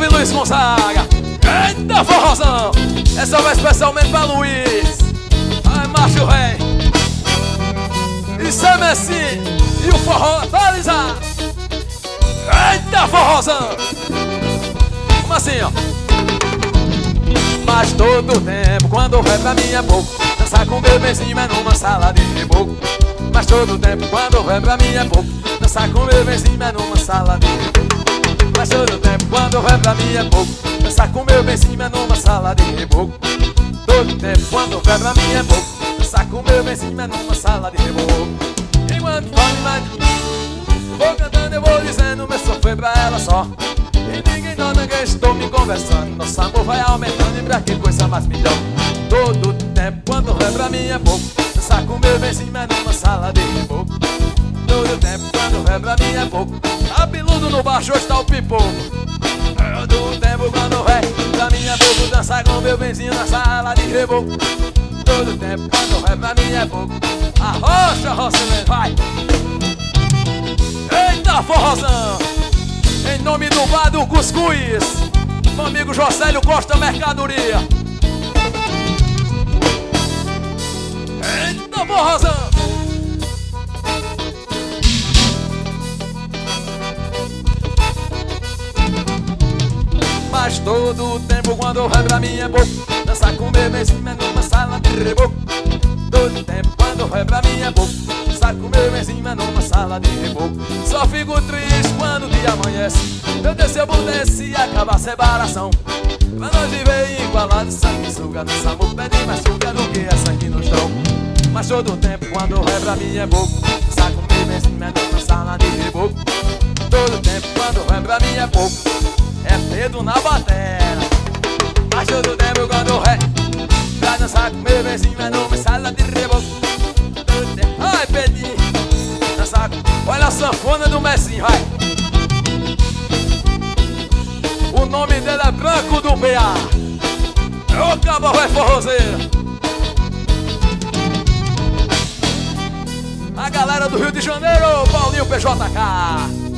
Salve Luiz Gonzaga. Eita forrozão. Essa vai especialmente pra Luiz. Ai, macho rei. Isso é Messi. E o forró atualizar. Eita forrozão. Como assim, ó? Mas todo tempo quando vai pra mim é pouco. Dançar com meu bebezinho é numa sala de reboco. Mas todo tempo quando vai pra mim é pouco. Dançar com meu bebezinho é numa sala de reboco. Mas todo tempo quando vai pra mim é pouco. Dançar com meu bebezinho é numa sala de reboco. Todo tempo quando vai pra mim é pouco. Dançar com meu bebezinho é numa sala de reboco. Enquanto fome mais vou cantando eu vou dizendo meu sofrer pra ela só. E ninguém nota que estou me conversando. Nosso amor vai aumentando e pra que coisa mais melhor. Todo tempo quando vai pra mim é pouco. Dançar com meu bebezinho é numa sala de reboco. Todo tempo quando vai pra mim é pouco. Cabeludo no baixo hoje tá o pipoco. Todo tempo quando vai pra mim é pouco. Dançar com meu benzinho na sala de reboco. Todo tempo quando vai pra mim é pouco. Arrocha, Rosilene, vai! Eita forrozão! Em nome do bar do Cuscuz, meu amigo Josélio Costa Mercadoria. Eita forrozão! Mas todo tempo quando vai pra mim é pouco. Dançar com meu bebezinho é numa sala de reboco. Todo tempo quando vai pra mim é pouco. Dançar com meu bebezinho é numa sala de reboco. Só fico triste quando o dia amanhece. Meu Deus, se eu pudesse e acabar a separação. Pra nós viver igualado, sangue suga. Nosso amor pede mais suga do que essa aqui no chão. Mas todo tempo quando vai pra mim é pouco. Dançar com meu bebezinho é numa sala de reboco. Todo tempo quando vai pra mim é pouco. É Pedro na batera. Mas todo tempo quando ré pra dançar com meu bebezinho é numa sala de reboco. Todo tempo, ai Pedrinho, dançar com... Olha a sanfona do Messinho, vai. O nome dele é Branco do PA. Ô cabo vai forrozeira. A galera do Rio de Janeiro, Paulinho PJK.